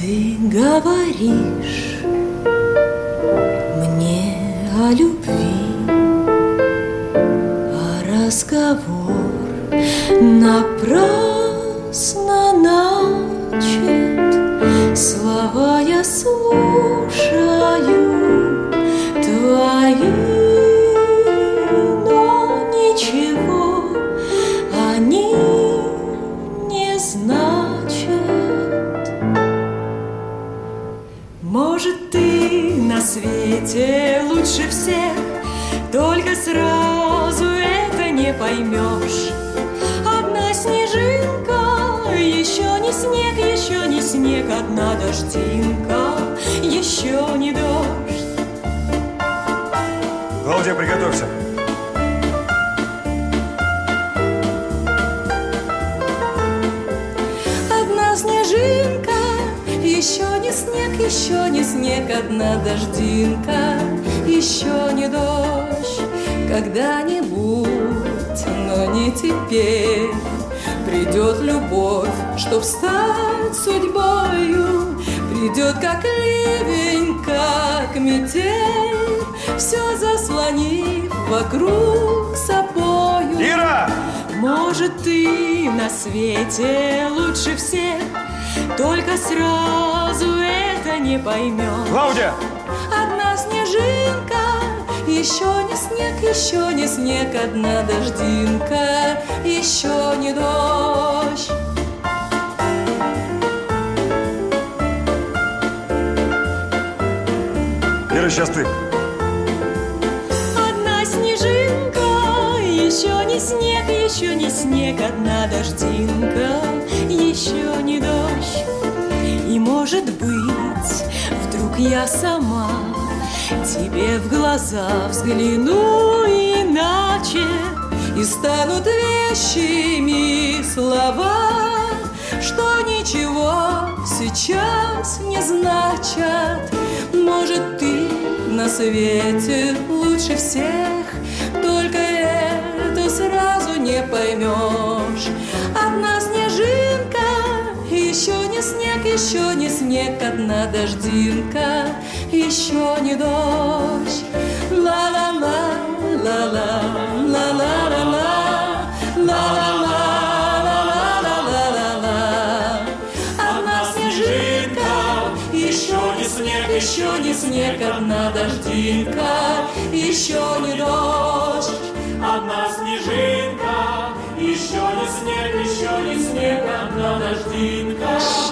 Ты говоришь мне о любви, а разговор напрасно начат. Слова я слушаю твои, но ничего они не значат. Может, ты на свете лучше всех, только сразу это не поймешь. Одна снежинка, еще не снег, еще не снег. Одна дождинка, еще не дождь. Клаудия, приготовься. Одна снежинка, еще не снег, еще не снег. Одна дождинка, еще не дождь. Когда-нибудь, но не теперь, придет любовь, чтоб стать судьбою. Придет как ливень, как метель, все заслонив вокруг собою. Ира! Может, ты на свете лучше всех, только сразу это не поймешь. Клаудия! Одна снежинка, еще не снег, еще не снег. Одна дождинка, еще не дождь. Ира, сейчас ты. Одна снежинка, еще не снег, еще не снег. Одна дождинка, еще не дождь. И, может быть, вдруг я сама тебе в глаза взгляну иначе, и станут вещими слова, что ничего сейчас не значат. Может, ты на свете лучше всех, только это сразу не поймешь. Одна снежинка, еще не снег, еще не снег. Одна дождинка, еще не дождь. Ла-ла-ла, ла-ла, ла-ла-ла-ла, ла-ла-ла, ла-ла-ла-ла-ла. Одна снежинка, еще не снег, еще не снег. Одна дождинка, еще не дождь. Одна снежинка, еще не снег, еще не снег. Одна дождинка.